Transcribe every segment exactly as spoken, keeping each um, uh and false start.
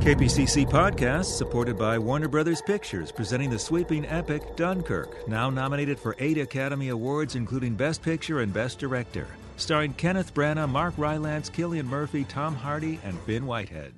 K P C C Podcast, supported by Warner Brothers Pictures, presenting the sweeping epic Dunkirk, now nominated for eight Academy Awards, including Best Picture and Best Director. Starring Kenneth Branagh, Mark Rylance, Cillian Murphy, Tom Hardy, and Finn Whitehead.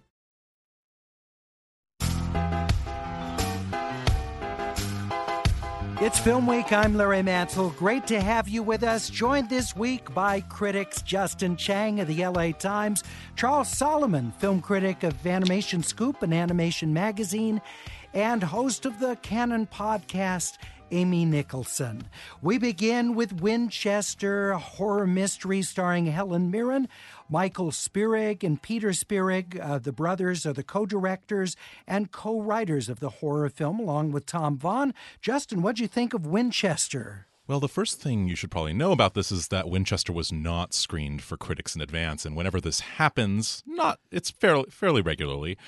It's Film Week. I'm Larry Mansell. Great to have you with us. Joined this week by critics Justin Chang of the L A Times, Charles Solomon, film critic of Animation Scoop and Animation Magazine, and host of the Canon podcast, Amy Nicholson. We begin with Winchester, a horror mystery starring Helen Mirren. Michael Spierig and Peter Spierig, uh, the brothers, are the co-directors and co-writers of the horror film, along with Tom Vaughn. Justin, what'd you think of Winchester? Well, the first thing you should probably know about this is that Winchester was not screened for critics in advance, and whenever this happens, not it's fairly fairly regularly,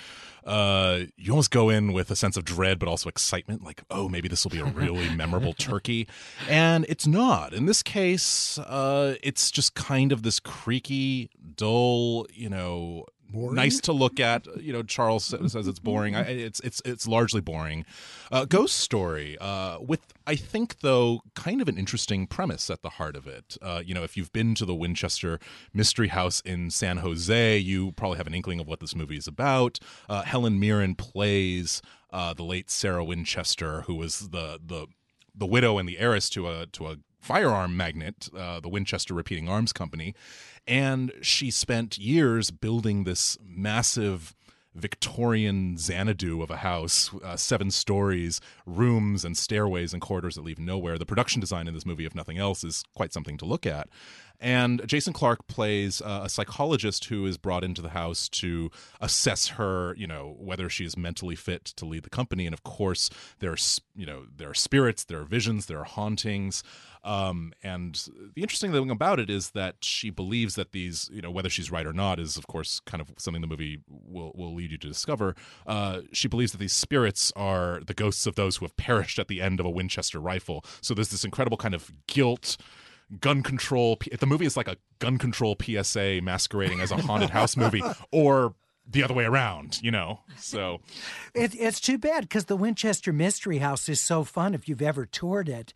uh, you almost go in with a sense of dread but also excitement, like, oh, maybe this will be a really memorable turkey, and it's not. In this case, uh, it's just kind of this creaky, dull, you know. Boring? Nice to look at. You know, Charles says it's boring. I, it's it's it's largely boring. Uh, Ghost Story, uh, with I think though kind of an interesting premise at the heart of it. Uh, you know, if you've been to the Winchester Mystery House in San Jose, you probably have an inkling of what this movie is about. Uh, Helen Mirren plays uh, the late Sarah Winchester, who was the the the widow and the heiress to a to a firearm magnate, uh, the Winchester Repeating Arms Company. And she spent years building this massive Victorian Xanadu of a house, uh, seven stories, rooms and stairways and corridors that leave nowhere. The production design in this movie, if nothing else, is quite something to look at. And Jason Clarke plays uh, a psychologist who is brought into the house to assess her, you know, whether she is mentally fit to lead the company. And of course, there are, you know, there are spirits, there are visions, there are hauntings. Um, and the interesting thing about it is that she believes that these, you know, whether she's right or not is, of course, kind of something the movie will, will lead you to discover. Uh, she believes that these spirits are the ghosts of those who have perished at the end of a Winchester rifle. So there's this incredible kind of guilt, gun control. The movie is like a gun control P S A masquerading as a haunted house movie, or the other way around, you know. So it, it's too bad because the Winchester Mystery House is so fun if you've ever toured it.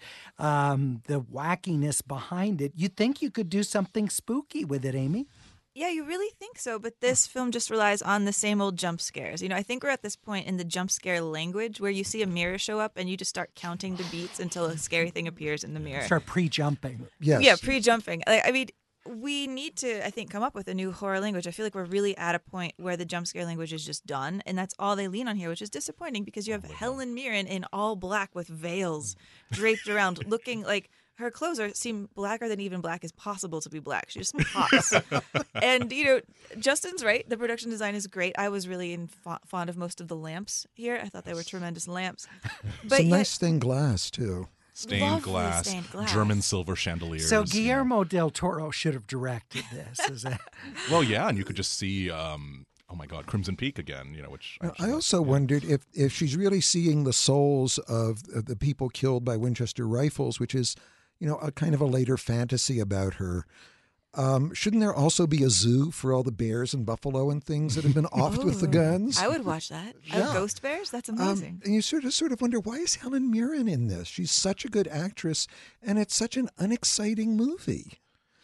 Um, the wackiness behind it. You'd think you could do something spooky with it, Amy? Yeah, you really think so, but this film just relies on the same old jump scares. You know, I think we're at this point in the jump scare language where you see a mirror show up and you just start counting the beats until a scary thing appears in the mirror. Start pre-jumping. Yes. Yeah, pre-jumping. Like, I mean, we need to, I think, come up with a new horror language. I feel like we're really at a point where the jump scare language is just done, and that's all they lean on here, which is disappointing because you have Helen Mirren in all black with veils draped around, looking like her clothes are seem blacker than even black is possible to be black. She just pops. And, you know, Justin's right. The production design is great. I was really in, fond of most of the lamps here. I thought they were tremendous lamps. But Some yet, nice stained glass, too. Stained glass, stained glass, German silver chandeliers. So Guillermo del Toro should have directed this. Is that... Well, yeah, and you could just see, um, oh my God, Crimson Peak again. You know, which I, I also like, wondered if if she's really seeing the souls of, of the people killed by Winchester rifles, which is, you know, a kind of a later fantasy about her. Um, shouldn't there also be a zoo for all the bears and buffalo and things that have been offed with the guns? I would watch that. Yeah. Oh, Ghost Bears? That's amazing. Um, and you sort of sort of wonder, why is Helen Mirren in this? She's such a good actress, and it's such an unexciting movie.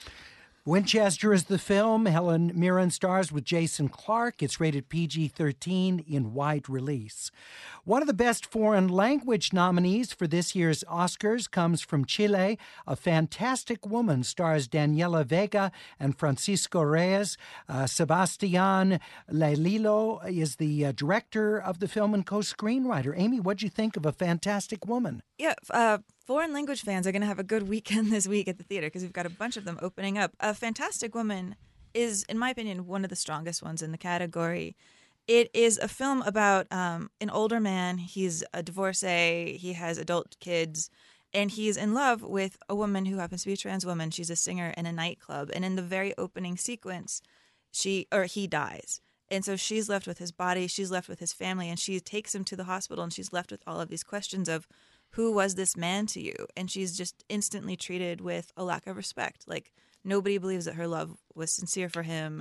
Winchester is the film. Helen Mirren stars with Jason Clarke. It's rated P G thirteen in wide release. One of the best foreign language nominees for this year's Oscars comes from Chile. A Fantastic Woman stars Daniela Vega and Francisco Reyes. Uh, Sebastián Lelilo is the uh, director of the film and co-screenwriter. Amy, what'd you think of A Fantastic Woman? Yeah, uh, foreign language fans are going to have a good weekend this week at the theater because we've got a bunch of them opening up. A Fantastic Woman is, in my opinion, one of the strongest ones in the category. It is a film about um, an older man. He's a divorcee. He has adult kids. And he's in love with a woman who happens to be a trans woman. She's a singer in a nightclub. And in the very opening sequence, she or he dies. And so she's left with his body. She's left with his family. And she takes him to the hospital. And she's left with all of these questions of, who was this man to you? And she's just instantly treated with a lack of respect. Like, nobody believes that her love was sincere for him.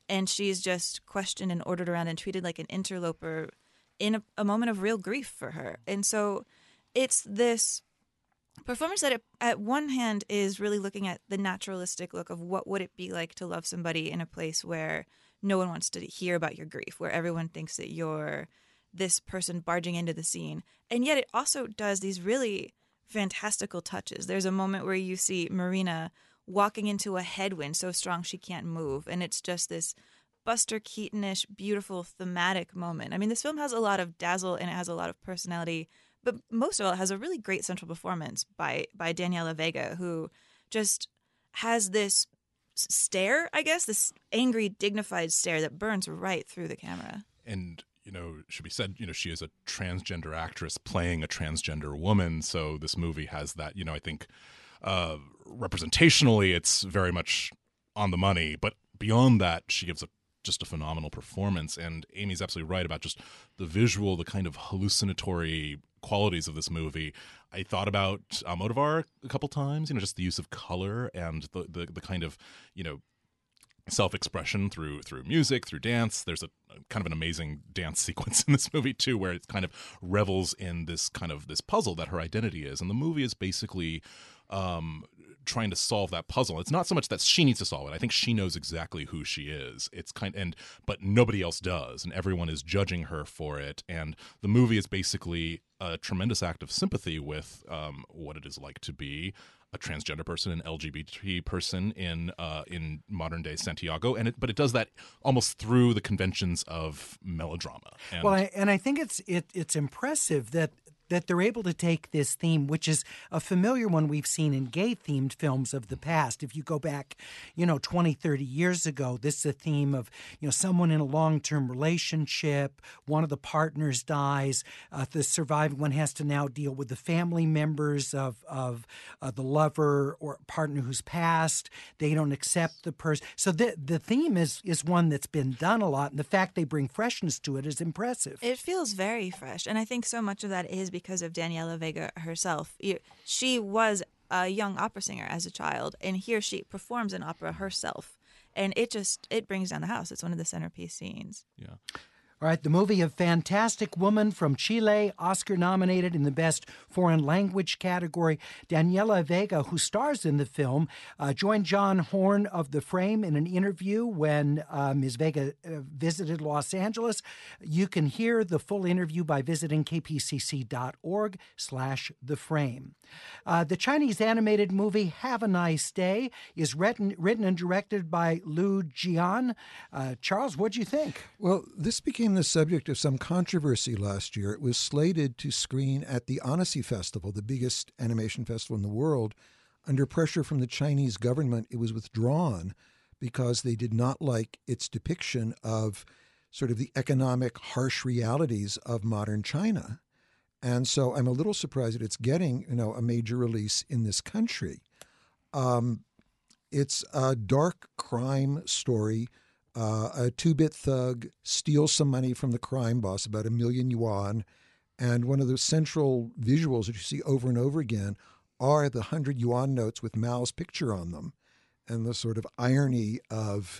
and she's just questioned and ordered around and treated like an interloper in a, a moment of real grief for her. And so it's this performance that it, at one hand is really looking at the naturalistic look of what would it be like to love somebody in a place where no one wants to hear about your grief, where everyone thinks that you're this person barging into the scene. And yet it also does these really fantastical touches. There's a moment where you see Marina walking into a headwind so strong she can't move, and it's just this Buster Keaton-ish, beautiful thematic moment. I mean, this film has a lot of dazzle and it has a lot of personality, but most of all, it has a really great central performance by by Daniela Vega, who just has this stare, I guess, this angry, dignified stare that burns right through the camera. And, you know, should be said, you know, she is a transgender actress playing a transgender woman. So this movie has that, you know, I think uh, representationally, it's very much on the money. But beyond that, she gives a just a phenomenal performance. And Amy's absolutely right about just the visual, the kind of hallucinatory qualities of this movie. I thought about Almodovar a couple times, you know, just the use of color and the, the, the kind of, you know, self-expression through through music, through dance. There's a, a kind of an amazing dance sequence in this movie too, where it kind of revels in this kind of this puzzle that her identity is. And the movie is basically um, trying to solve that puzzle. It's not so much that she needs to solve it. I think she knows exactly who she is. It's kind and but nobody else does, and everyone is judging her for it. And the movie is basically a tremendous act of sympathy with um, what it is like to be a transgender person, an L G B T person in uh, in modern day Santiago, and it, but it does that almost through the conventions of melodrama. And well, I, and I think it's it, it's impressive that that they're able to take this theme, which is a familiar one we've seen in gay-themed films of the past. If you go back, you know, twenty, thirty years ago, this is a theme of, you know, someone in a long-term relationship, one of the partners dies, uh, the surviving one has to now deal with the family members of, of uh, the lover or partner who's passed. They don't accept the person. So the, the theme is, is one that's been done a lot, and the fact they bring freshness to it is impressive. It feels very fresh, and I think so much of that is because of Daniela Vega herself. She was a young opera singer as a child, and here she performs an opera herself, and it just it brings down the house. It's one of the centerpiece scenes. Yeah. All right, the movie A Fantastic Woman from Chile, Oscar nominated in the Best Foreign Language category. Daniela Vega, who stars in the film, uh, joined John Horn of The Frame in an interview when uh, Miz Vega uh, visited Los Angeles. You can hear the full interview by visiting kpcc.org slash The Frame. Uh, the Chinese animated movie Have a Nice Day is written, written and directed by Liu Jian. Uh, Charles, what do you think? Well, this became the subject of some controversy last year. It was slated to screen at the Annecy Festival, the biggest animation festival in the world. Under pressure from the Chinese government, it was withdrawn because they did not like its depiction of sort of the economic harsh realities of modern China. And so I'm a little surprised that it's getting, you know, a major release in this country. Um, it's a dark crime story. Uh, a two-bit thug steals some money from the crime boss, about a million yuan, and one of the central visuals that you see over and over again are the hundred yuan notes with Mao's picture on them, and the sort of irony of,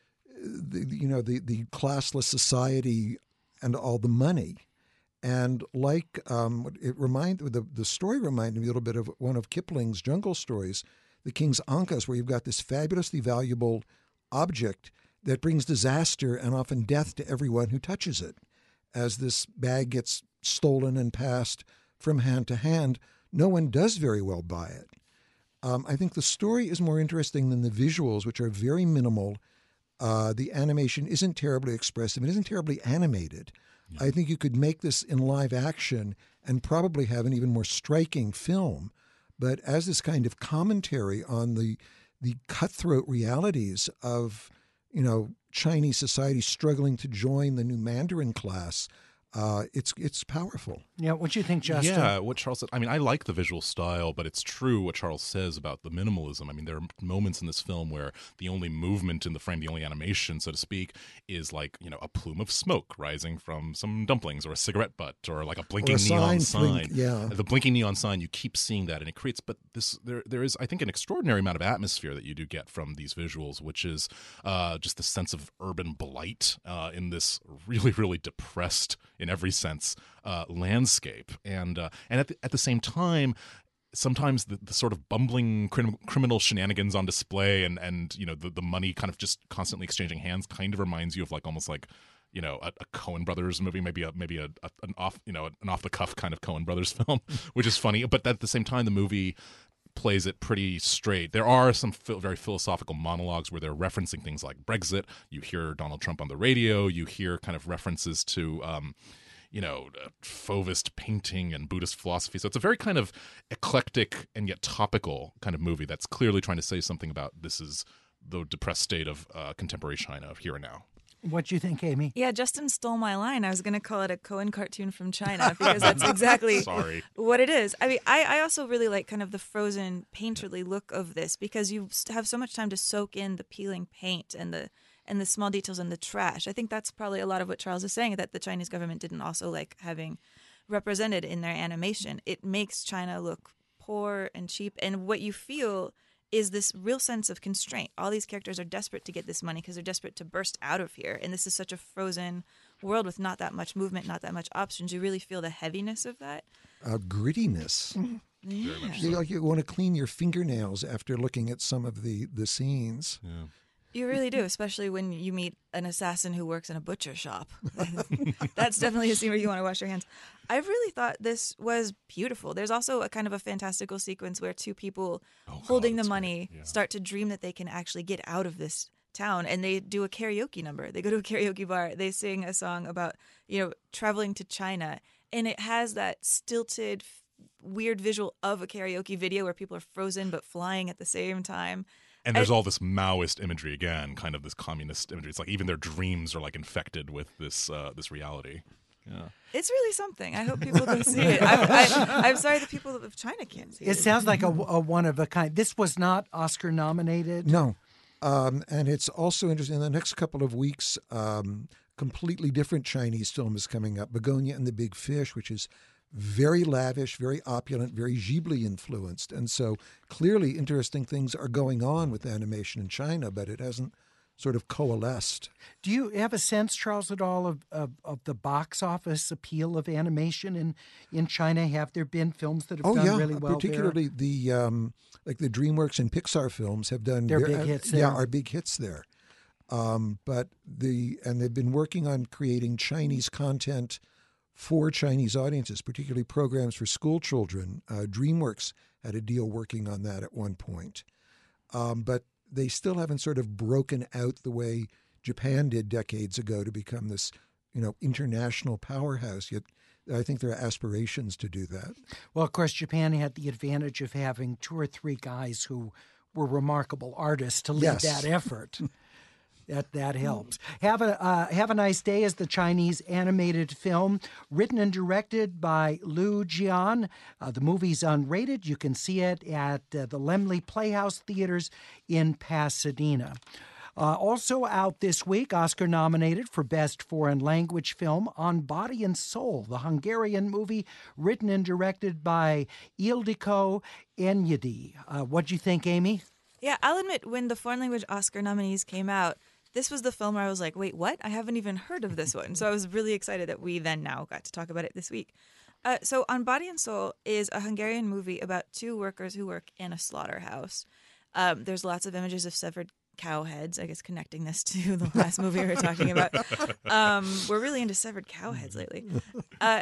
the, you know, the the classless society and all the money. And like um, it remind the the story reminded me a little bit of one of Kipling's jungle stories, The King's Ankas, where you've got this fabulously valuable object that brings disaster and often death to everyone who touches it. As this bag gets stolen and passed from hand to hand, no one does very well by it. Um, I think the story is more interesting than the visuals, which are very minimal. Uh, the animation isn't terribly expressive. It isn't terribly animated. Yeah. I think you could make this in live action and probably have an even more striking film. But as this kind of commentary on the the cutthroat realities of, you know, Chinese society struggling to join the new Mandarin class, Uh, it's it's powerful. Yeah, what do you think, Justin? Yeah, what Charles said. I mean, I like the visual style, but it's true what Charles says about the minimalism. I mean, there are moments in this film where the only movement in the frame, the only animation, so to speak, is like, you know, a plume of smoke rising from some dumplings or a cigarette butt or like a blinking Or a neon sign sign. blink- yeah. The blinking neon sign, you keep seeing that, and it creates, but this there there is, I think, an extraordinary amount of atmosphere that you do get from these visuals, which is uh, just the sense of urban blight uh, in this really, really depressed, in every sense, uh, landscape, and uh, and at the, at the same time, sometimes the, the sort of bumbling crim- criminal shenanigans on display, and and you know the the money kind of just constantly exchanging hands, kind of reminds you of like almost like, you know, a, a Coen Brothers movie, maybe a maybe a, a an off you know an off the cuff kind of Coen Brothers film, which is funny, but at the same time, the movie plays it pretty straight. There are some ph- very philosophical monologues where they're referencing things like Brexit. You hear Donald Trump on the radio. You hear kind of references to, um, you know, uh, Fauvist painting and Buddhist philosophy. So it's a very kind of eclectic and yet topical kind of movie that's clearly trying to say something about this is the depressed state of uh, contemporary China of here and now. What do you think, Amy? Yeah, Justin stole my line. I was going to call it a Coen cartoon from China because that's exactly Sorry. what it is. I mean, I, I also really like kind of the frozen painterly look of this because you have so much time to soak in the peeling paint and the and the small details and the trash. I think that's probably a lot of what Charles is saying, that the Chinese government didn't also like having represented in their animation. It makes China look poor and cheap, and what you feel is this real sense of constraint. All these characters are desperate to get this money because they're desperate to burst out of here. And this is such a frozen world with not that much movement, not that much options. You really feel the heaviness of that. Uh, grittiness. Yeah. You, like you want to clean your fingernails after looking at some of the, the scenes. Yeah. You really do, especially when you meet an assassin who works in a butcher shop. That's definitely a scene where you want to wash your hands. I really thought this was beautiful. There's also a kind of a fantastical sequence where two people Oh, holding God, the that's money great. Yeah. start to dream that they can actually get out of this town, and they do a karaoke number. They go to a karaoke bar. They sing a song about, you know, traveling to China, and it has that stilted, weird visual of a karaoke video where people are frozen but flying at the same time. And there's I- all this Maoist imagery again, kind of this communist imagery. It's like even their dreams are like infected with this uh, this reality. Yeah. It's really something. I hope people go see it. I'm, I, I'm sorry the people of China can't see it. It sounds like a, a one of a kind. This was not Oscar nominated. No. Um, and it's also interesting, in the next couple of weeks, um, completely different Chinese film is coming up, Begonia and the Big Fish, which is very lavish, very opulent, very Ghibli influenced. And so clearly interesting things are going on with animation in China, but it hasn't sort of coalesced. Do you have a sense, Charles, at all of, of, of the box office appeal of animation in, in China? Have there been films that have Oh done yeah, really well particularly the um, like the DreamWorks and Pixar films have done They're very- big hits Yeah, there. are big hits there. Um, but the and they've been working on creating Chinese content for Chinese audiences, particularly programs for school children. Uh, DreamWorks had a deal working on that at one point, um, but they still haven't sort of broken out the way Japan did decades ago to become this, you know, international powerhouse. Yet, I think there are aspirations to do that. Well, of course, Japan had the advantage of having two or three guys who were remarkable artists to lead Yes. that effort. That that helps. Have a uh, Have a Nice Day is the Chinese animated film written and directed by Liu Jian. Uh, the movie's unrated. You can see it at uh, the Lemley Playhouse Theaters in Pasadena. Uh, also out this week, Oscar nominated for Best Foreign Language Film, On Body and Soul, the Hungarian movie written and directed by Ildikó Enyedi. Uh, what'd you think, Amy? Yeah, I'll admit, when the foreign language Oscar nominees came out, this was the film where I was like, wait, what? I haven't even heard of this one. So I was really excited that we then now got to talk about it this week. Uh, so On Body and Soul is a Hungarian movie about two workers who work in a slaughterhouse. Um, there's lots of images of severed cow heads, I guess connecting this to the last movie we were talking about. Um, we're really into severed cow heads lately. Uh,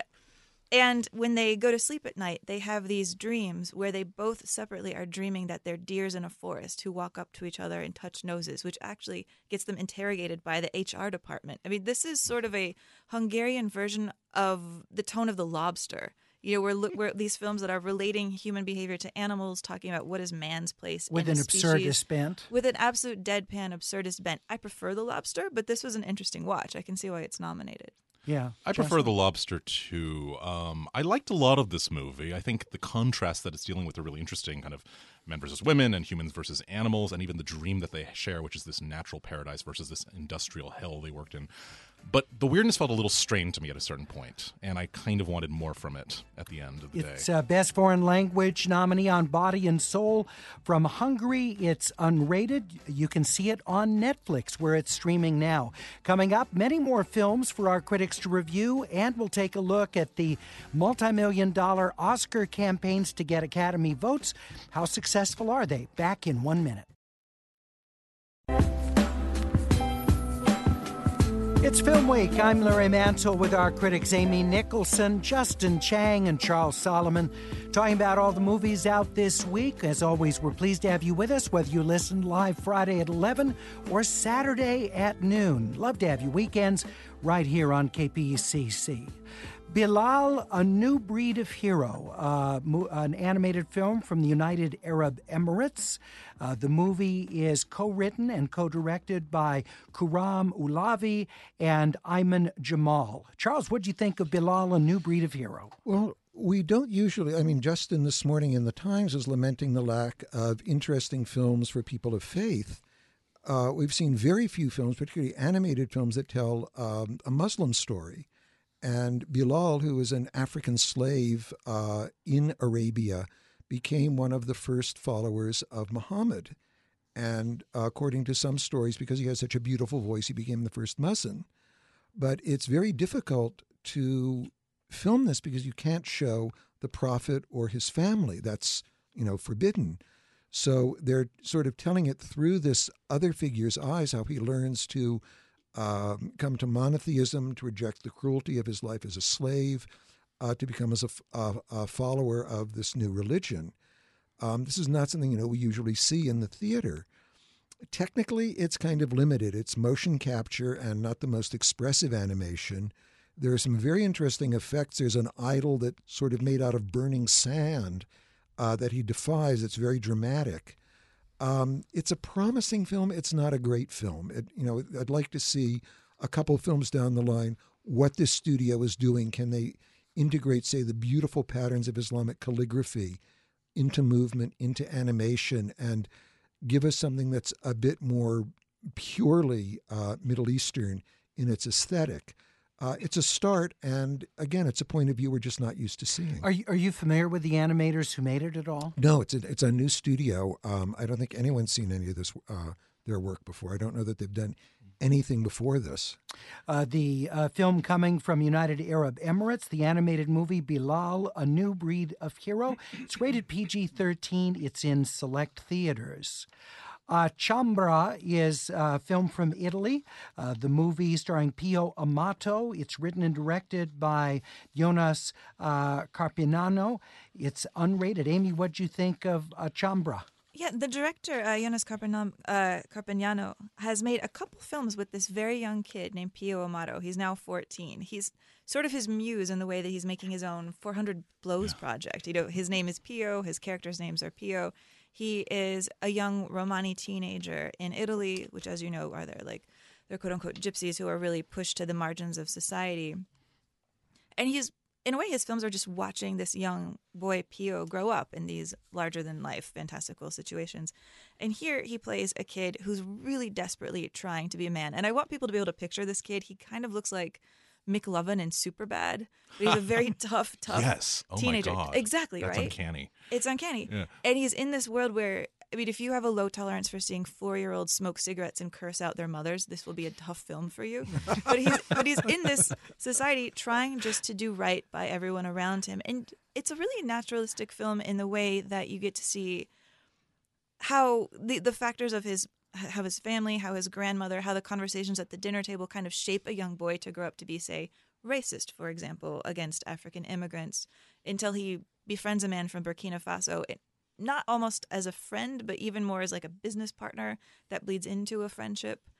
And when they go to sleep at night, they have these dreams where they both separately are dreaming that they're deers in a forest who walk up to each other and touch noses, which actually gets them interrogated by the H R department. I mean, this is sort of a Hungarian version of The Tone of the Lobster. You know, we're, we're these films that are relating human behavior to animals, talking about what is man's place With in an a species, absurdist bent. with an absolute deadpan absurdist bent. I prefer The Lobster, but this was an interesting watch. I can see why it's nominated. Yeah. I prefer The Lobster too. Um, I liked a lot of this movie. I think the contrast that it's dealing with are really interesting, kind of men versus women and humans versus animals, and even the dream that they share, which is this natural paradise versus this industrial hell they worked in. But the weirdness felt a little strained to me at a certain point, and I kind of wanted more from it at the end of the It's day. uh, Best Foreign Language nominee on Body and Soul from Hungary. It's unrated. You can see it on Netflix, where it's streaming now. Coming up, many more films for our critics to review, and we'll take a look at the multi-million dollar Oscar campaigns to get Academy votes. How successful are they? Back in one minute. It's Film Week. I'm Larry Mansell with our critics Amy Nicholson, Justin Chang, and Charles Solomon, talking about all the movies out this week. As always, we're pleased to have you with us, whether you listen live Friday at eleven or Saturday at noon. Love to have you weekends right here on K P C C. Bilal, A New Breed of Hero, uh, mo- an animated film from the United Arab Emirates. Uh, the movie is co-written and co-directed by Kuram Ulavi and Ayman Jamal. Charles, what do you think of Bilal, A New Breed of Hero? Well, we don't usually, I mean, Justin this morning in the Times is lamenting the lack of interesting films for people of faith. Uh, we've seen very few films, particularly animated films, that tell um, a Muslim story. And Bilal, who was an African slave uh, in Arabia, became one of the first followers of Muhammad. And uh, according to some stories, because he has such a beautiful voice, he became the first Muezzin. But it's very difficult to film this because you can't show the prophet or his family. That's, you know, forbidden. So they're sort of telling it through this other figure's eyes, how he learns to Um, come to monotheism, to reject the cruelty of his life as a slave, uh, to become as a, a, a follower of this new religion. Um, this is not something, you know, we usually see in the theater. Technically, it's kind of limited. It's motion capture and not the most expressive animation. There are some very interesting effects. There's an idol that's sort of made out of burning sand uh, that he defies. It's very dramatic. Um, it's a promising film. It's not a great film. It, you know, I'd like to see a couple of films down the line what this studio is doing. Can they integrate, say, the beautiful patterns of Islamic calligraphy into movement, into animation, and give us something that's a bit more purely uh, Middle Eastern in its aesthetic? Uh, it's a start, and again, it's a point of view we're just not used to seeing. Are you, are you familiar with the animators who made it at all? No, it's a, it's a new studio. Um, I don't think anyone's seen any of this uh, their work before. I don't know that they've done anything before this. Uh, the uh, film coming from United Arab Emirates, the animated movie Bilal, A New Breed of Hero. It's rated P G thirteen. It's in select theaters. Uh, Ciambra is a film from Italy, uh, the movie starring Pio Amato. It's written and directed by Jonas uh, Carpignano. It's unrated. Amy, what'd you think of uh, Ciambra? Yeah, the director, uh, Jonas Carpignano, uh, Carpignano, has made a couple films with this very young kid named Pio Amato. He's now fourteen. He's sort of his muse in the way that he's making his own four hundred Blows yeah. project. You know, his name is Pio. His characters' names are Pio. He is a young Romani teenager in Italy, which, as you know, are their like they're quote unquote gypsies who are really pushed to the margins of society. And he's in a way, his films are just watching this young boy Pio grow up in these larger than life, fantastical situations. And here he plays a kid who's really desperately trying to be a man. And I want people to be able to picture this kid. He kind of looks like Mick Lovin in Superbad. But he's a very tough, tough yes. oh teenager. My God. Exactly, That's right? uncanny. It's uncanny. Yeah. And he's in this world where, I mean, if you have a low tolerance for seeing four-year-olds smoke cigarettes and curse out their mothers, this will be a tough film for you. but he's but he's in this society trying just to do right by everyone around him. And it's a really naturalistic film in the way that you get to see how the, the factors of his how his family, how his grandmother, how the conversations at the dinner table kind of shape a young boy to grow up to be, say, racist, for example, against African immigrants, until he befriends a man from Burkina Faso, not almost as a friend, but even more as like a business partner that bleeds into a friendship.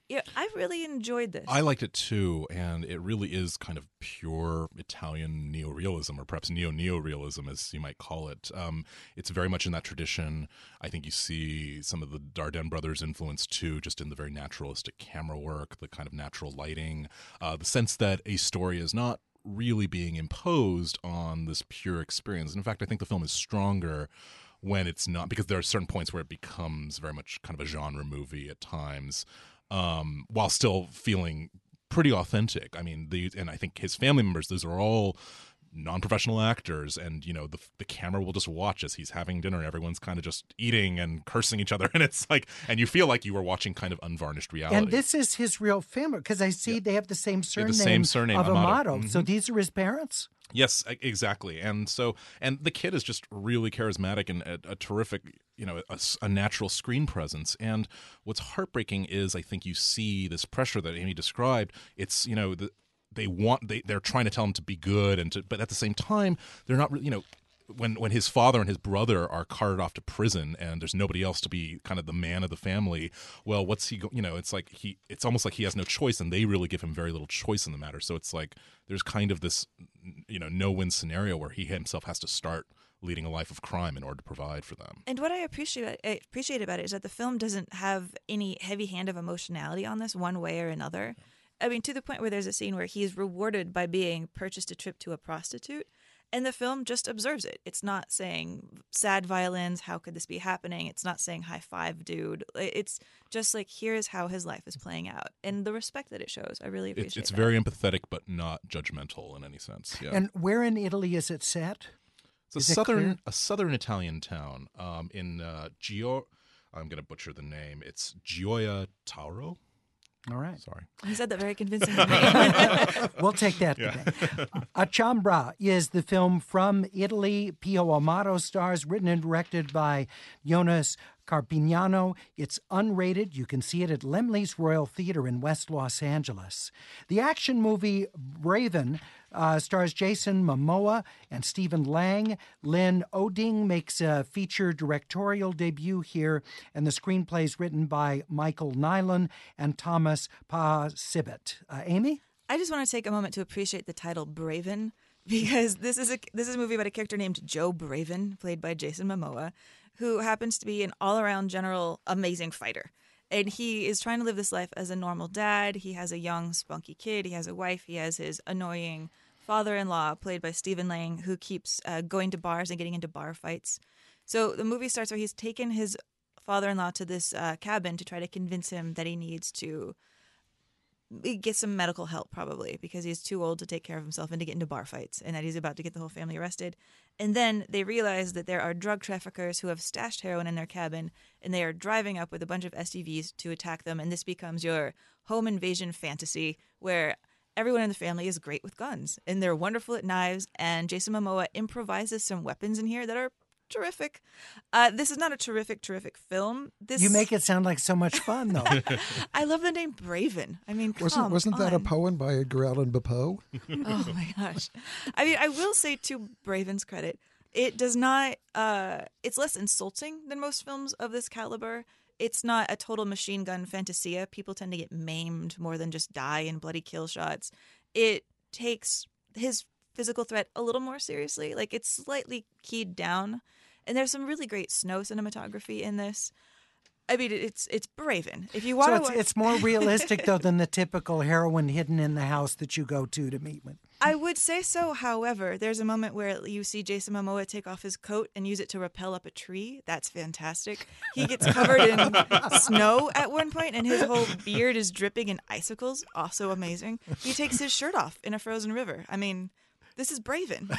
Yeah, I really enjoyed this. I liked it too, and it really is kind of pure Italian neorealism, or perhaps neo-neorealism, as you might call it. Um, it's very much in that tradition. I think you see some of the Dardenne brothers' influence too, just in the very naturalistic camera work, the kind of natural lighting, uh, the sense that a story is not really being imposed on this pure experience. And in fact, I think the film is stronger when it's not, because there are certain points where it becomes very much kind of a genre movie at times. Um, while still feeling pretty authentic. I mean, the and I think his family members, those are all non-professional actors, and you know the the camera will just watch as he's having dinner and everyone's kind of just eating and cursing each other, and it's like, and you feel like you were watching kind of unvarnished reality. And this is his real family, because I see yeah. they have the same surname, the same surname of Amato. Amato. Mm-hmm. So these are his parents? Yes, exactly. And so, and the kid is just really charismatic and a, a terrific, you know, a, a natural screen presence. And what's heartbreaking is, I think you see this pressure that Amy described. It's, you know, the, they want, they, they're trying to tell him to be good, and to, but at the same time, they're not really, you know, when when his father and his brother are carted off to prison and there's nobody else to be kind of the man of the family, well, what's he go, you know, it's like he it's almost like he has no choice, and they really give him very little choice in the matter. So it's like there's kind of this, you know, no-win scenario where he himself has to start leading a life of crime in order to provide for them. And what I appreciate I appreciate about it is that the film doesn't have any heavy hand of emotionality on this one way or another. I mean, to the point where there's a scene where he's rewarded by being purchased a trip to a prostitute. And the film just observes it. It's not saying sad violins, how could this be happening? It's not saying high five, dude. It's just like, here's how his life is playing out. And the respect that it shows, I really appreciate It's, it's that. very empathetic, but not judgmental in any sense. Yeah. And where in Italy is it set? It's a is southern it a southern Italian town um, in uh, Gio. I'm going to butcher the name. It's Gioia Tauro. All right. Sorry. He said that very convincingly. to We'll take that Yeah. today. Achambra is the film from Italy. Pio Amato stars, written and directed by Jonas Carpignano. It's unrated. You can see it at Laemmle's Royal Theater in West Los Angeles. The action movie Braven uh, stars Jason Momoa and Stephen Lang. Lynn Oding makes a feature directorial debut here, and the screenplay is written by Michael Nyland and Thomas Pa-Sibit. Uh, Amy? I just want to take a moment to appreciate the title Braven, because this is a this is a movie about a character named Joe Braven, played by Jason Momoa, who happens to be an all-around general amazing fighter. And he is trying to live this life as a normal dad. He has a young, spunky kid. He has a wife. He has his annoying father-in-law, played by Stephen Lang, who keeps uh, going to bars and getting into bar fights. So the movie starts where he's taken his father-in-law to this uh, cabin to try to convince him that he needs to get some medical help, probably, because he's too old to take care of himself and to get into bar fights, and that he's about to get the whole family arrested. And then they realize that there are drug traffickers who have stashed heroin in their cabin, and they are driving up with a bunch of S U Vs to attack them. And this becomes your home invasion fantasy where everyone in the family is great with guns, and they're wonderful at knives. And Jason Momoa improvises some weapons in here that are terrific. Uh, this is not a terrific, terrific film. This You make it sound like so much fun, though. I love the name Braven. I mean, come Wasn't wasn't that a on. poem by Edgar Allan Poe? Oh my gosh. I mean, I will say to Braven's credit, it does not, uh, it's less insulting than most films of this caliber. It's not a total machine gun fantasia. People tend to get maimed more than just die in bloody kill shots. It takes his physical threat a little more seriously. Like, it's slightly keyed down. And there's some really great snow cinematography in this. I mean, it's it's Braven. If you want So to it's, watch... it's more realistic, though, than the typical heroine hidden in the house that you go to to meet with. I would say so. However, there's a moment where you see Jason Momoa take off his coat and use it to rappel up a tree. That's fantastic. He gets covered in snow at one point, and his whole beard is dripping in icicles. Also amazing. He takes his shirt off in a frozen river. I mean, this is Braven.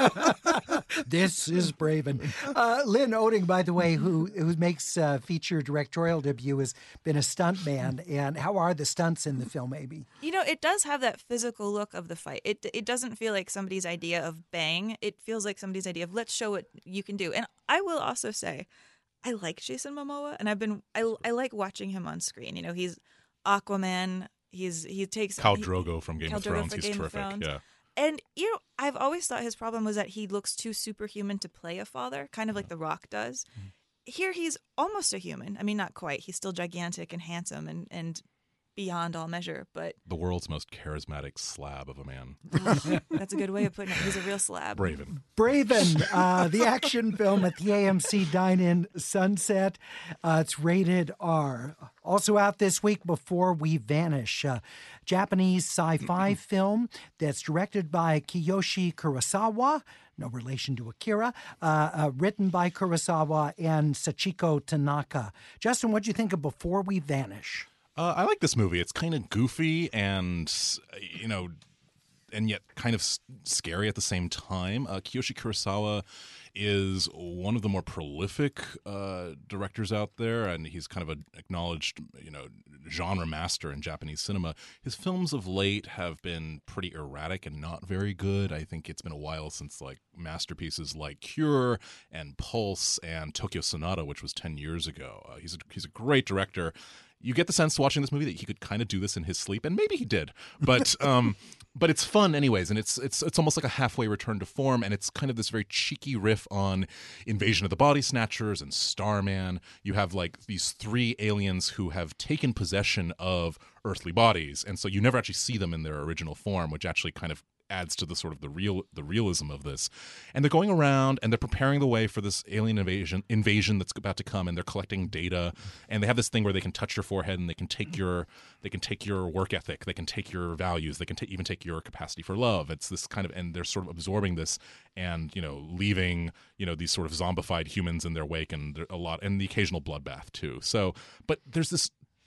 This is Braven. Uh, Lynn Oding, by the way, who who makes uh, feature directorial debut, has been a stuntman. And how are the stunts in the film, Amy? You know, it does have that physical look of the fight. It it doesn't feel like somebody's idea of bang. It feels like somebody's idea of let's show what you can do. And I will also say, I like Jason Momoa, and I've been I, I like watching him on screen. You know, he's Aquaman. He's he takes Khal he- Drogo from Game Khal of Drogo Thrones. for He's Game of terrific. Thrones. Yeah. And, you know, I've always thought his problem was that he looks too superhuman to play a father, kind of like The Rock does. Here he's almost a human. I mean, not quite. He's still gigantic and handsome and, and beyond all measure. But the world's most charismatic slab of a man. That's a good way of putting it. He's a real slab. Braven. Braven, uh, the action film at the A M C Dine-In Sunset. Uh, it's rated R. Also out this week, Before We Vanish, a Japanese sci-fi film that's directed by Kiyoshi Kurosawa, no relation to Akira, uh, uh, written by Kurosawa and Sachiko Tanaka. Justin, what do you think of Before We Vanish? Uh, I like this movie. It's kind of goofy and, you know, and yet kind of s- scary at the same time. Uh, Kiyoshi Kurosawa is one of the more prolific uh, directors out there, and he's kind of an acknowledged, you know, genre master in Japanese cinema. His films of late have been pretty erratic and not very good. I think it's been a while since like masterpieces like Cure and Pulse and Tokyo Sonata, which was ten years ago. Uh, he's a, he's a great director. You get the sense watching this movie that he could kind of do this in his sleep, and maybe he did. But um, but it's fun anyways, and it's it's it's almost like a halfway return to form, and it's kind of this very cheeky riff on Invasion of the Body Snatchers and Starman. You have like these three aliens who have taken possession of earthly bodies, and so you never actually see them in their original form, which actually kind of adds to the sort of the real the realism of this. And they're going around and they're preparing the way for this alien invasion invasion that's about to come, and they're collecting data, and they have this thing where they can touch your forehead and they can take your they can take your work ethic, they can take your values, they can t- even take your capacity for love. It's this kind of, and they're sort of absorbing this and, you know, leaving, you know, these sort of zombified humans in their wake, and a lot, and the occasional bloodbath too. So, but there's this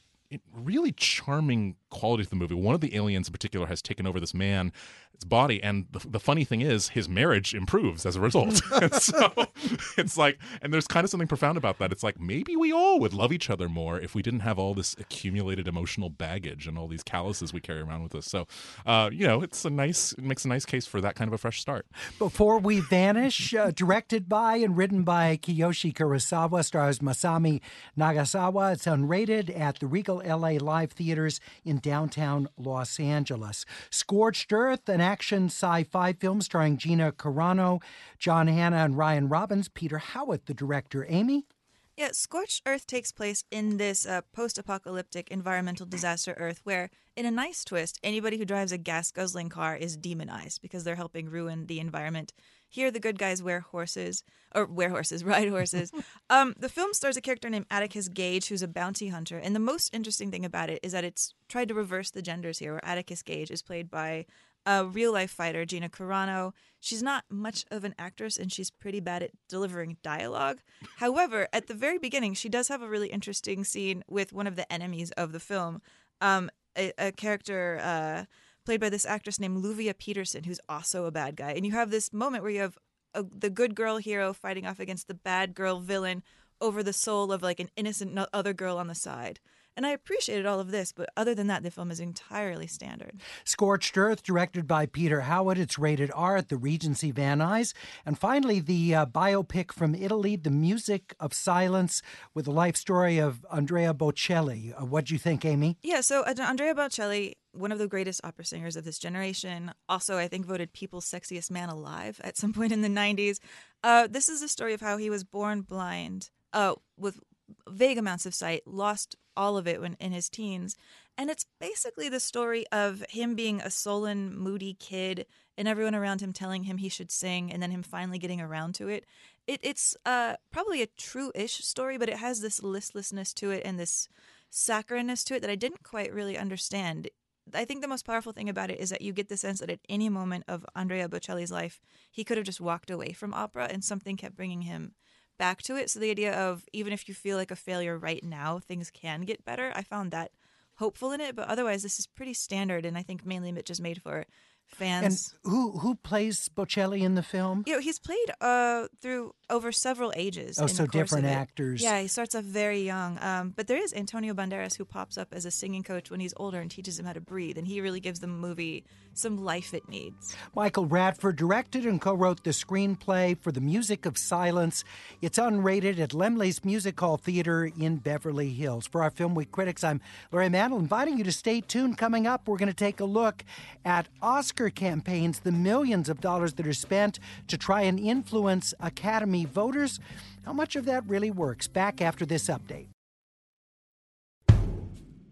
really charming quality to the movie. One of the aliens in particular has taken over this man's body, and the, the funny thing is his marriage improves as a result. And so it's like, and there's kind of something profound about that. It's like, maybe we all would love each other more if we didn't have all this accumulated emotional baggage and all these calluses we carry around with us. So, uh, you know, it's a nice, it makes a nice case for that kind of a fresh start. Before We Vanish, uh, directed by and written by Kiyoshi Kurosawa, stars Masami Nagasawa. It's unrated at the Regal L A Live Theaters in downtown Los Angeles. Scorched Earth, an action sci-fi film starring Gina Carano, John Hannah, and Ryan Robbins. Peter Howitt, the director. Amy? Yeah, Scorched Earth takes place in this uh, post-apocalyptic environmental disaster Earth where, in a nice twist, anybody who drives a gas-guzzling car is demonized because they're helping ruin the environment. Here, the good guys wear horses, or wear horses, ride horses. um, the film stars a character named Atticus Gage, who's a bounty hunter. And the most interesting thing about it is that it's tried to reverse the genders here, where Atticus Gage is played by a real-life fighter, Gina Carano. She's not much of an actress, and she's pretty bad at delivering dialogue. However, at the very beginning, she does have a really interesting scene with one of the enemies of the film, um, a, a character uh, played by this actress named Luvia Peterson, who's also a bad guy. And you have this moment where you have a, the good girl hero fighting off against the bad girl villain over the soul of like an innocent no- other girl on the side. And I appreciated all of this, but other than that, the film is entirely standard. Scorched Earth, directed by Peter Howitt. It's rated R at the Regency Van Nuys. And finally, the uh, biopic from Italy, The Music of Silence, with the life story of Andrea Bocelli. Uh, what'd you think, Amy? Yeah, so uh, Andrea Bocelli, one of the greatest opera singers of this generation, also I think voted People's Sexiest Man Alive at some point in the nineties. Uh, this is a story of how he was born blind, uh, with vague amounts of sight, lost all of it when in his teens. And it's basically the story of him being a sullen, moody kid and everyone around him telling him he should sing and then him finally getting around to it. it it's uh, probably a true-ish story, but it has this listlessness to it and this sacchariness to it that I didn't quite really understand. I think the most powerful thing about it is that you get the sense that at any moment of Andrea Bocelli's life, he could have just walked away from opera and something kept bringing him back to it. So the idea of even if you feel like a failure right now, things can get better. I found that hopeful in it, but otherwise this is pretty standard, and I think mainly just made for fans. And who who plays Bocelli in the film? You know, he's played uh, through over several ages. Oh, in so the course different of it. actors. Yeah, he starts off very young. Um, but there is Antonio Banderas who pops up as a singing coach when he's older and teaches him how to breathe, and he really gives the movie some life it needs. Michael Radford directed and co-wrote the screenplay for The Music of Silence. It's unrated at Laemmle's Music Hall Theater in Beverly Hills. For our Film Week critics, I'm Larry Mantle, inviting you to stay tuned. Coming up, we're going to take a look at Oscar campaigns, the millions of dollars that are spent to try and influence Academy voters. How much of that really works? Back after this update.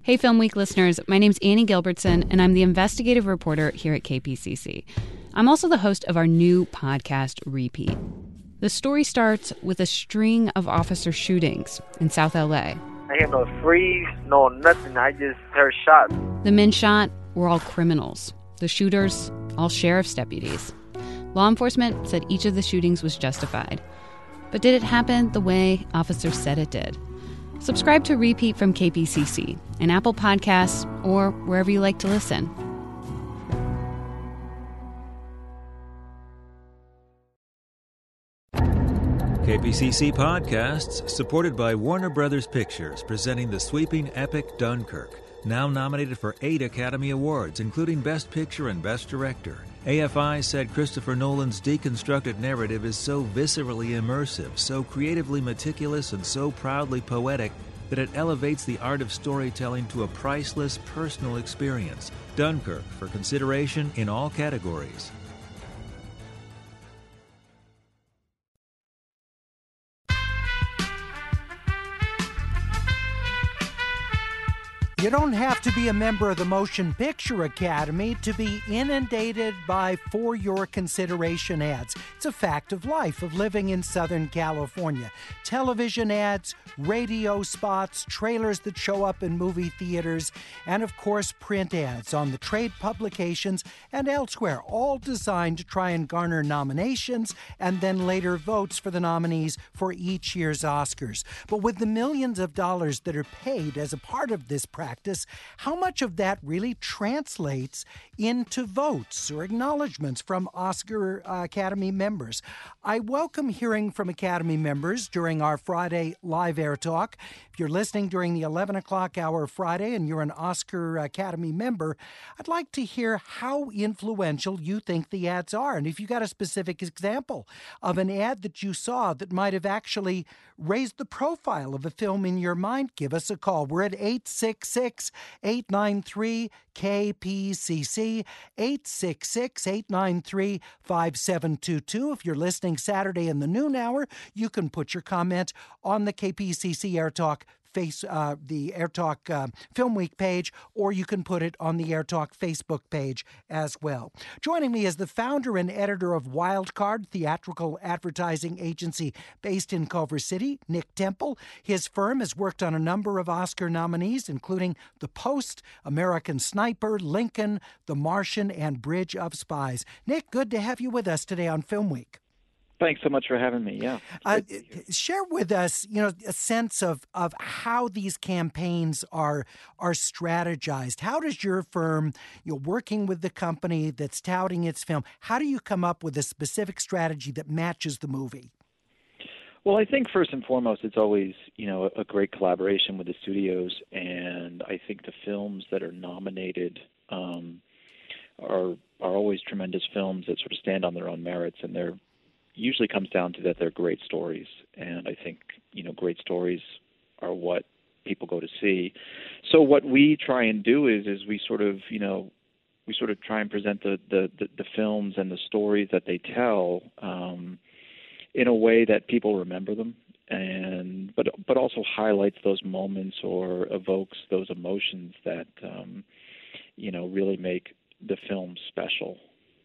Hey, Film Week listeners, my name's Annie Gilbertson, and I'm the investigative reporter here at K P C C. I'm also the host of our new podcast, Repeat. The story starts with a string of officer shootings in South L A. I hear no freeze, no nothing. I just heard shots. The men shot were all criminals. The shooters, all sheriff's deputies. Law enforcement said each of the shootings was justified. But did it happen the way officers said it did? Subscribe to Repeat from K P C C in Apple Podcasts or wherever you like to listen. K P C C Podcasts, supported by Warner Brothers Pictures, presenting the sweeping epic Dunkirk, now nominated for eight Academy Awards, including Best Picture and Best Director. A F I said Christopher Nolan's deconstructed narrative is so viscerally immersive, so creatively meticulous, and so proudly poetic that it elevates the art of storytelling to a priceless personal experience. Dunkirk, for consideration in all categories. You don't have to be a member of the Motion Picture Academy to be inundated by For Your Consideration ads. It's a fact of life of living in Southern California. Television ads, radio spots, trailers that show up in movie theaters, and of course print ads on the trade publications and elsewhere, all designed to try and garner nominations and then later votes for the nominees for each year's Oscars. But with the millions of dollars that are paid as a part of this practice, how much of that really translates into votes or acknowledgments from Oscar uh, Academy members? I welcome hearing from Academy members during our Friday live air talk. If you're listening during the eleven o'clock hour Friday and you're an Oscar Academy member, I'd like to hear how influential you think the ads are. And if you got a specific example of an ad that you saw that might have actually raised the profile of a film in your mind, give us a call. We're at eight six six, eight nine three, K P C C, eight six six, eight nine three, five seven two two. If you're listening Saturday in the noon hour, you can put your comment on the K P C C Air Talk face uh, the Air Talk uh, Film Week page, or you can put it on the Air Talk Facebook page as well. Joining me is the founder and editor of Wildcard, theatrical advertising agency based in Culver City, Nick Temple. His firm has worked on a number of Oscar nominees, including The Post, American Sniper, Lincoln, The Martian, and Bridge of Spies. Nick, good to have you with us today on Film Week. Thanks so much for having me. Yeah. Uh, share with us, you know, a sense of, of how these campaigns are are strategized. How does your firm, you know, working with the company that's touting its film, how do you come up with a specific strategy that matches the movie? Well, I think first and foremost, it's always, you know, a great collaboration with the studios, and I think the films that are nominated um, are are always tremendous films that sort of stand on their own merits, and they're usually comes down to that they're great stories. And I think, you know, great stories are what people go to see. So what we try and do is is we sort of, you know, we sort of try and present the, the, the, the films and the stories that they tell um, in a way that people remember them, and but but also highlights those moments or evokes those emotions that, um, you know, really make the film special.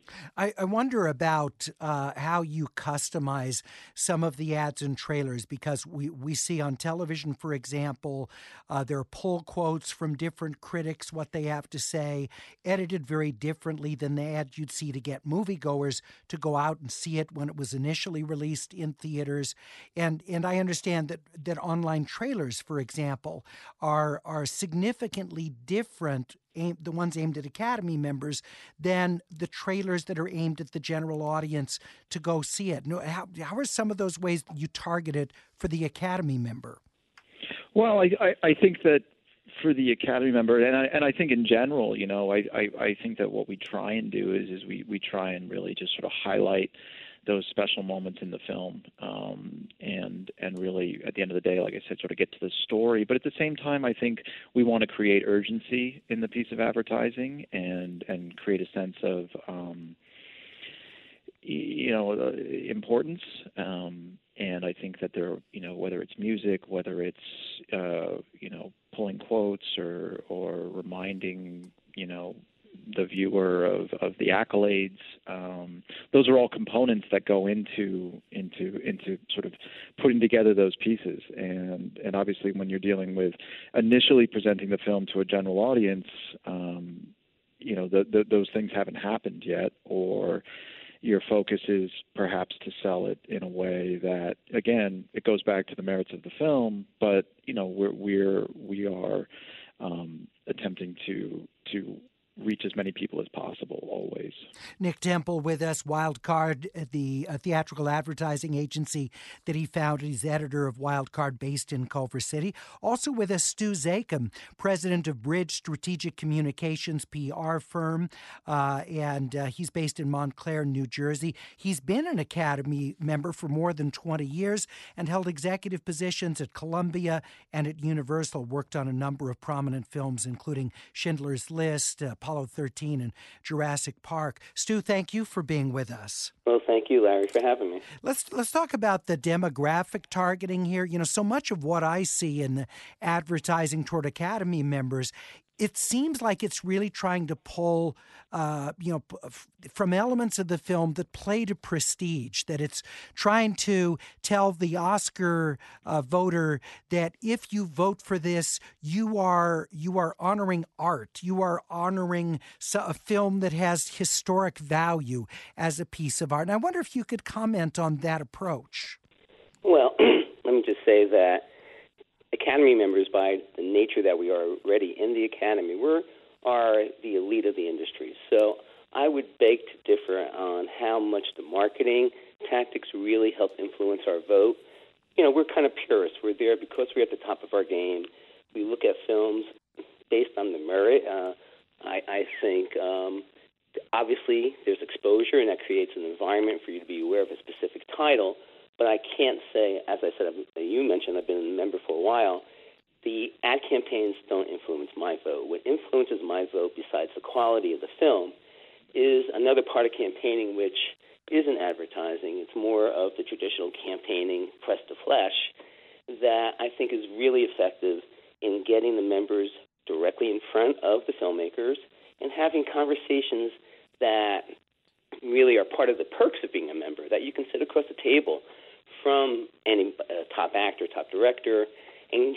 I, I wonder about uh, how you customize some of the ads and trailers, because we, we see on television, for example, uh, there are pull quotes from different critics, what they have to say, edited very differently than the ad you'd see to get moviegoers to go out and see it when it was initially released in theaters. And and I understand that, that online trailers, for example, are are significantly different, aim, the ones aimed at Academy members, than the trailers that are aimed at the general audience to go see it. How, how are some of those ways you target it for the Academy member? Well, I, I, I think that for the Academy member, and I, and I think in general, you know, I, I, I think that what we try and do is, is we, we try and really just sort of highlight those special moments in the film, um, and and really, at the end of the day, like I said, sort of get to the story. But at the same time, I think we want to create urgency in the piece of advertising and and create a sense of, um, you know, uh, importance. Um, and I think that there, you know, whether it's music, whether it's, uh, you know, pulling quotes or or reminding, you know, the viewer of, of the accolades. Um, those are all components that go into into into sort of putting together those pieces. And and obviously, when you're dealing with initially presenting the film to a general audience, um, you know, the, the, those things haven't happened yet, or your focus is perhaps to sell it in a way that, again, it goes back to the merits of the film, but you know, we're we're we are um, attempting to to reach as many people as possible, always. Nick Temple with us, Wildcard, the uh, theatrical advertising agency that he founded. He's editor of Wildcard, based in Culver City. Also with us, Stu Zakim, president of Bridge Strategic Communications P R firm, uh, and uh, he's based in Montclair, New Jersey. He's been an Academy member for more than twenty years and held executive positions at Columbia and at Universal, worked on a number of prominent films, including Schindler's List, uh, Apollo thirteen, and Jurassic Park. Stu, thank you for being with us. Well, thank you, Larry, for having me. Let's let's talk about the demographic targeting here. You know, so much of what I see in the advertising toward Academy members, it seems like it's really trying to pull, uh, you know, from elements of the film that play to prestige, that it's trying to tell the Oscar uh, voter that if you vote for this, you are you are honoring art. You are honoring a film that has historic value as a piece of art. And I wonder if you could comment on that approach. Well, let me just say that Academy members, by the nature that we are already in the Academy, we are the elite of the industry. So I would beg to differ on how much the marketing tactics really help influence our vote. You know, we're kind of purists. We're there because we're at the top of our game. We look at films based on the merit. Uh, I, I think, um, obviously, there's exposure, and that creates an environment for you to be aware of a specific title. But I can't say, as I said, you mentioned, I've been a member for a while, the ad campaigns don't influence my vote. What influences my vote, besides the quality of the film, is another part of campaigning, which isn't advertising. It's more of the traditional campaigning, press to flesh, that I think is really effective in getting the members directly in front of the filmmakers and having conversations that really are part of the perks of being a member, that you can sit across the table from any uh, top actor, top director, and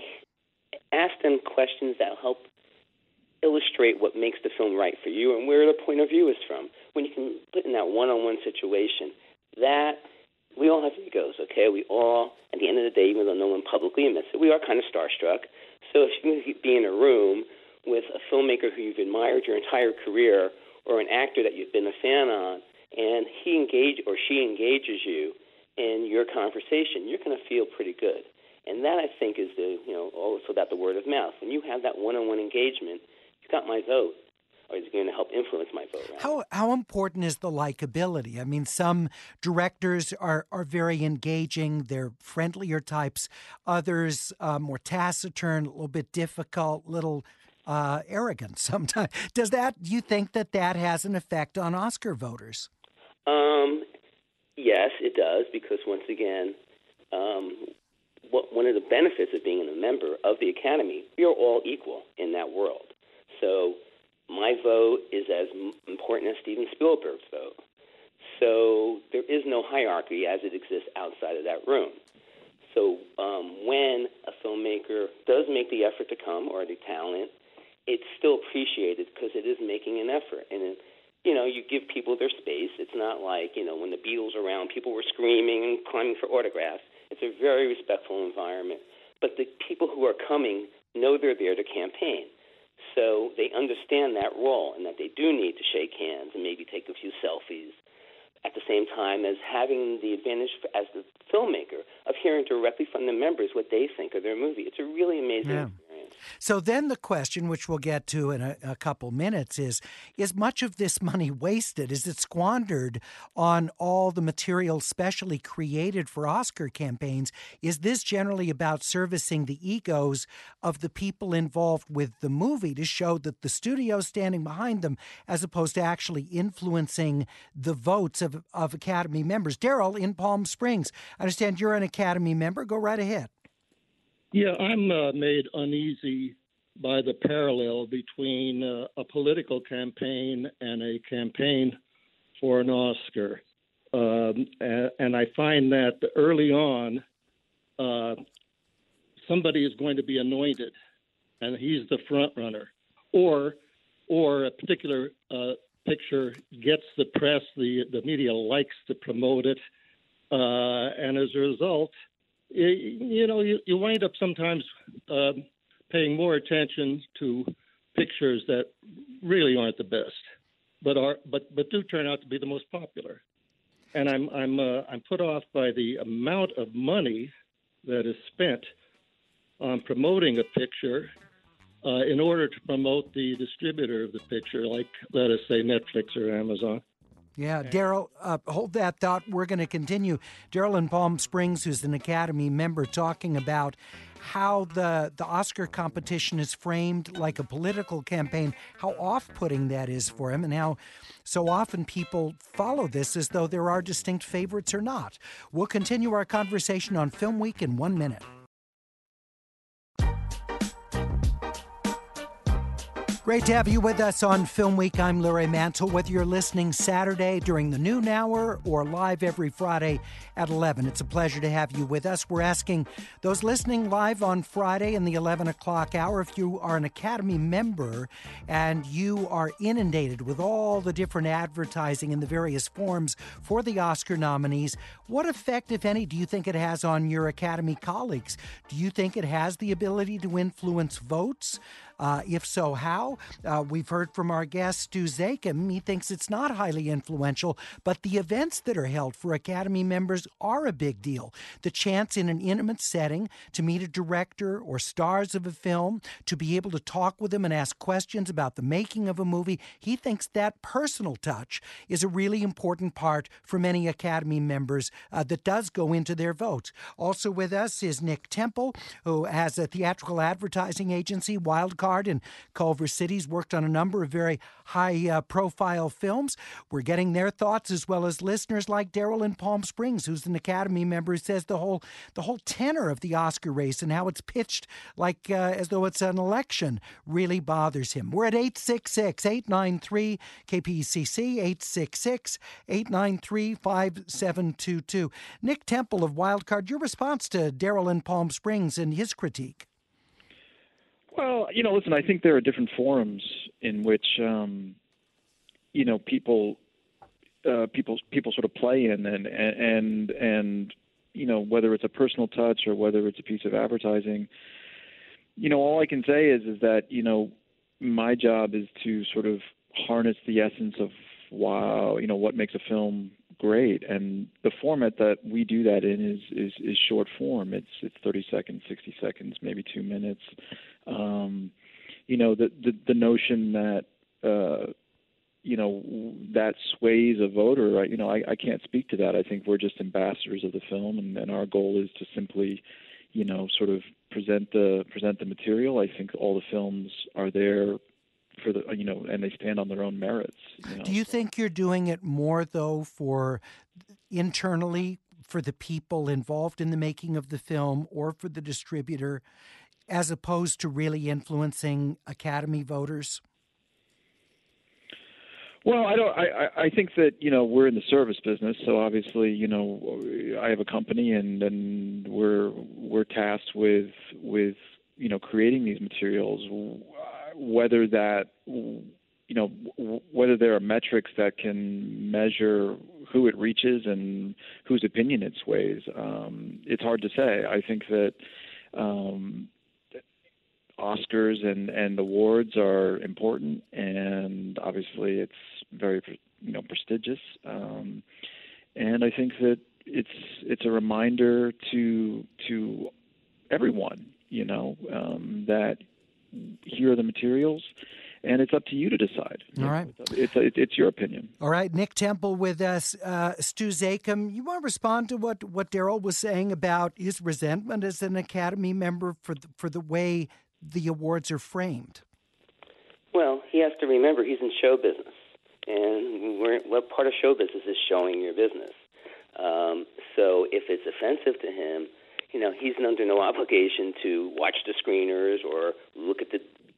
ask them questions that help illustrate what makes the film right for you and where the point of view is from. When you can put in that one-on-one situation, that we all have egos, okay? We all, at the end of the day, even though no one publicly admits it, we are kind of starstruck. So if you can be in a room with a filmmaker who you've admired your entire career, or an actor that you've been a fan on, and he engage or she engages you in your conversation, you're going to feel pretty good. And that, I think, is the, you know, also about the word of mouth. When you have that one-on-one engagement, you've got my vote, or it's going to help influence my vote. Right? How how important is the likability? I mean, some directors are, are very engaging. They're friendlier types. Others, uh, more taciturn, a little bit difficult, little uh, arrogant sometimes. Does that, do you think that that has an effect on Oscar voters? Um, yes, it does, because once again, um, what, one of the benefits of being a member of the Academy, we are all equal in that world. So my vote is as important as Steven Spielberg's vote. So there is no hierarchy as it exists outside of that room. So um, when a filmmaker does make the effort to come, or the talent, it's still appreciated because it is making an effort. And, it, you know, you give people their space. It's not like, you know, when the Beatles were around, people were screaming and climbing for autographs. It's a very respectful environment. But the people who are coming know they're there to campaign. So they understand that role and that they do need to shake hands and maybe take a few selfies, at the same time as having the advantage as the filmmaker of hearing directly from the members what they think of their movie. It's a really amazing yeah. experience. So then the question, which we'll get to in a, a couple minutes, is, is much of this money wasted? Is it squandered on all the material specially created for Oscar campaigns? Is this generally about servicing the egos of the people involved with the movie to show that the studio's standing behind them, as opposed to actually influencing the votes of, of Academy members? Daryl in Palm Springs, I understand you're an Academy member. Go right ahead. Yeah, I'm uh, made uneasy by the parallel between uh, a political campaign and a campaign for an Oscar. Um, and, and I find that early on, uh, somebody is going to be anointed, and he's the front runner. Or, or a particular uh, picture gets the press, the, the media likes to promote it, uh, and as a result, it, you know, you, you wind up sometimes uh, paying more attention to pictures that really aren't the best, but are but but do turn out to be the most popular. And I'm I'm uh, I'm put off by the amount of money that is spent on promoting a picture uh, in order to promote the distributor of the picture, like, let us say, Netflix or Amazon. Yeah, Daryl, uh, hold that thought. We're going to continue. Daryl in Palm Springs, who's an Academy member, talking about how the, the Oscar competition is framed like a political campaign, how off-putting that is for him, and how so often people follow this as though there are distinct favorites or not. We'll continue our conversation on Film Week in one minute. Great to have you with us on Film Week. I'm Larry Mantle. Whether you're listening Saturday during the noon hour or live every Friday at eleven, it's a pleasure to have you with us. We're asking those listening live on Friday in the eleven o'clock hour, if you are an Academy member and you are inundated with all the different advertising in the various forms for the Oscar nominees, what effect, if any, do you think it has on your Academy colleagues? Do you think it has the ability to influence votes? Uh, if so, how? Uh, we've heard from our guest, Stu Zakim. He thinks it's not highly influential, but the events that are held for Academy members are a big deal. The chance in an intimate setting to meet a director or stars of a film, to be able to talk with them and ask questions about the making of a movie. He thinks that personal touch is a really important part for many Academy members uh, that does go into their votes. Also with us is Nick Temple, who has a theatrical advertising agency, Wildcard, in Culver City's worked on a number of very high-profile uh, films. We're getting their thoughts, as well as listeners like Daryl in Palm Springs, who's an Academy member, who says the whole the whole tenor of the Oscar race and how it's pitched like uh, as though it's an election really bothers him. We're at eight six six, eight nine three, K P C C, eight six six, eight nine three, five seven two two. Nick Temple of Wildcard, your response to Daryl in Palm Springs and his critique? Well, you know, listen, I think there are different forums in which, um, you know, people, uh, people, people sort of play in, and, and, and, you know, whether it's a personal touch or whether it's a piece of advertising, you know, all I can say is, is that, you know, my job is to sort of harness the essence of, wow, you know, what makes a film great. And the format that we do that in is, is, is short form. It's, it's thirty seconds, sixty seconds, maybe two minutes. Um, you know, the, the, the notion that, uh, you know, that sways a voter, you know, I, I can't speak to that. I think we're just ambassadors of the film, and, and our goal is to simply, you know, sort of present the, present the material. I think all the films are there for the, you know, and they stand on their own merits. You know? Do you think you're doing it more, though, for internally, for the people involved in the making of the film, or for the distributor, as opposed to really influencing Academy voters? Well, I don't. I, I think that, you know, we're in the service business, so obviously, you know, I have a company, and, and we're we're tasked with with you know creating these materials. Whether that, you know, whether there are metrics that can measure who it reaches and whose opinion it sways, um, it's hard to say. I think that um, Oscars and, and awards are important, and obviously it's very, you know, prestigious. Um, and I think that it's it's a reminder to to everyone, you know, um, that here are the materials, and it's up to you to decide. All right. It's, it's, it's your opinion. All right. Nick Temple with us. Uh, Stu Zakim, you want to respond to what, what Daryl was saying about his resentment as an Academy member for the, for the way the awards are framed? Well, he has to remember he's in show business, and we're, what part of show business is showing your business? Um, so if it's offensive to him, you know, he's under no obligation to watch the screeners or look at the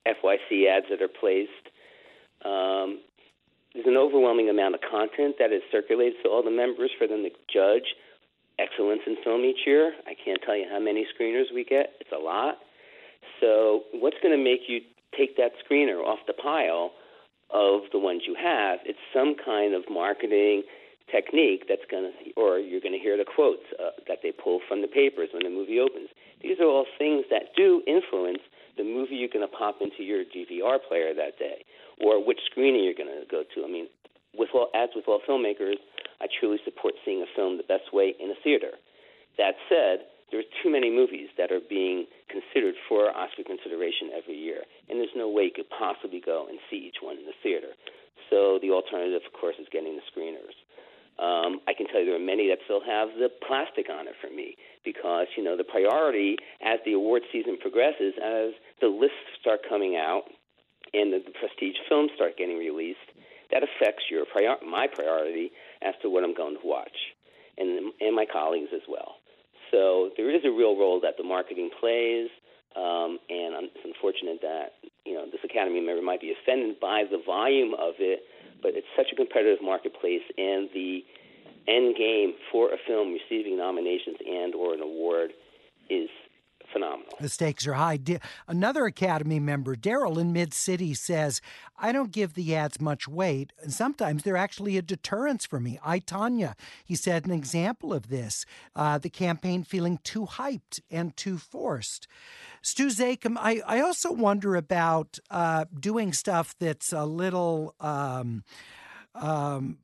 F Y C ads that are placed. Um, there's an overwhelming amount of content that is circulated to all the members for them to judge excellence in film each year. I can't tell you how many screeners we get. It's a lot. So what's going to make you take that screener off the pile of the ones you have? It's some kind of marketing technique that's going to, or you're going to hear the quotes uh, that they pull from the papers when the movie opens. These are all things that do influence the movie you're going to pop into your D V R player that day, or which screening you're going to go to. I mean, with all, as with all filmmakers, I truly support seeing a film the best way in a theater. That said, there's too many movies that are being considered for Oscar consideration every year, and there's no way you could possibly go and see each one in the theater. So the alternative, of course, is getting the screeners. Um, I can tell you there are many that still have the plastic on it for me because, you know, the priority as the award season progresses, as the lists start coming out and the, the prestige films start getting released, that affects your prior- my priority as to what I'm going to watch, and, and my colleagues as well. So there is a real role that the marketing plays, um, and it's unfortunate that, you know, this Academy member might be offended by the volume of it, but it's such a competitive marketplace, and the end game for a film receiving nominations and or an award is phenomenal. The stakes are high. Another Academy member, Daryl in Mid-City, says, I don't give the ads much weight, and sometimes they're actually a deterrence for me. I, Tanya, he said, an example of this, uh, the campaign feeling too hyped and too forced. Stu Zakem, I, I also wonder about uh, doing stuff that's a little... Um, Um,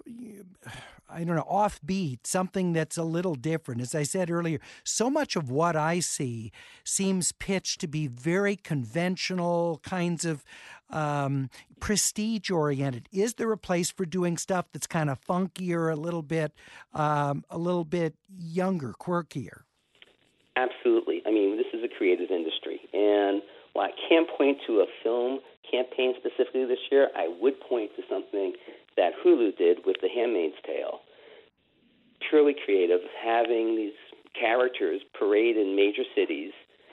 I don't know, offbeat, something that's a little different. As I said earlier, so much of what I see seems pitched to be very conventional, kinds of um, prestige-oriented. Is there a place for doing stuff that's kind of funkier, a little bit, um, a little bit younger, quirkier? Absolutely. I mean, this is a creative industry, and while I can't point to a film campaign specifically this year, I would point to something that Hulu did with The Handmaid's Tale. Purely creative, having these characters parade in major cities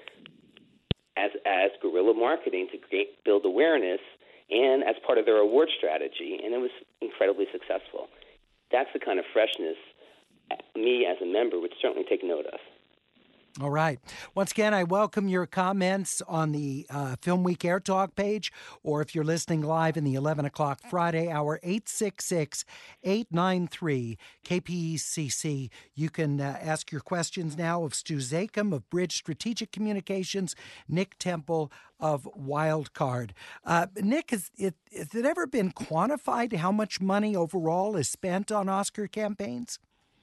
as as guerrilla marketing to create, build awareness and as part of their award strategy, and it was incredibly successful. That's the kind of freshness me as a member would certainly take note of. All right. Once again, I welcome your comments on the uh, Film Week Air Talk page, or if you're listening live in the eleven o'clock Friday hour, eight six six, eight nine three, K P E C C. You can uh, ask your questions now of Stu Zakem of Bridge Strategic Communications, Nick Temple of Wildcard. Uh, Nick, has it, has it ever been quantified how much money overall is spent on Oscar campaigns?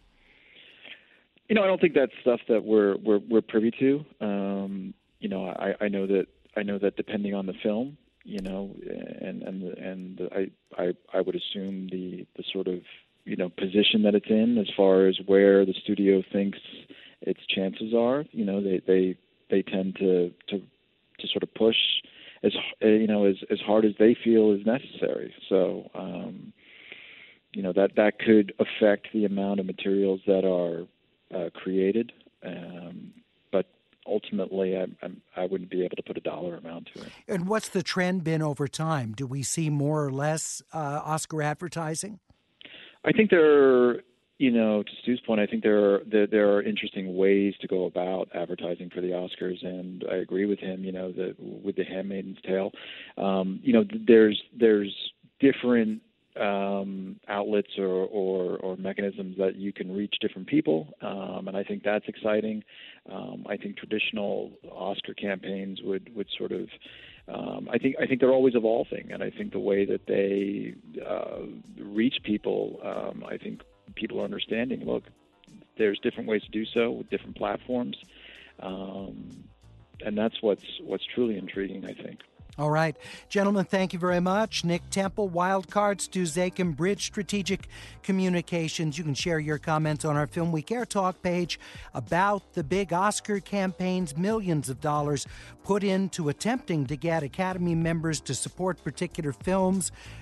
You know, I don't think that's stuff that we're we're, we're privy to. Um, you know, I, I know that I know that depending on the film, you know, and and and I I, I would assume the, the sort of you know position that it's in as far as where the studio thinks its chances are. You know, they they, they tend to, to to sort of push as you know as as hard as they feel is necessary. So. Um, you know that that could affect the amount of materials that are Uh, created, um, but ultimately I, I, I wouldn't be able to put a dollar amount to it. And what's the trend been over time? Do we see more or less uh, Oscar advertising? I think there are, you know, to Stu's point, I think there are there, there are interesting ways to go about advertising for the Oscars, and I agree with him. You know, that with The Handmaid's Tale, um, you know, there's there's different um, outlets or, or, or mechanisms that you can reach different people, um, and I think that's exciting. Um, I think traditional Oscar campaigns would, would sort of, um, I think I think they're always evolving, and I think the way that they uh, reach people, um, I think people are understanding. Look, there's different ways to do so with different platforms, um, and that's what's what's truly intriguing, I think. All right. Gentlemen, thank you very much. Nick Temple, Wildcard, Stu Zakem, Bridge Strategic Communications. You can share your comments on our Film Week Air Talk page about the big Oscar campaigns, millions of dollars put into attempting to get Academy members to support particular films.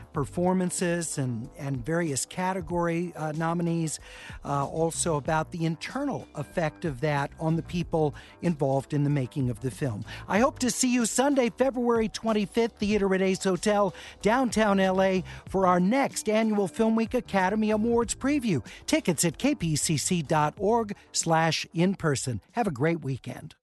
performances and, and various category uh, nominees, uh, also about the internal effect of that on the people involved in the making of the film. I hope to see you Sunday, February twenty-fifth, Theater at Ace Hotel, downtown L A, for our next annual Film Week Academy Awards preview. Tickets at kpcc.org slash in person. Have a great weekend.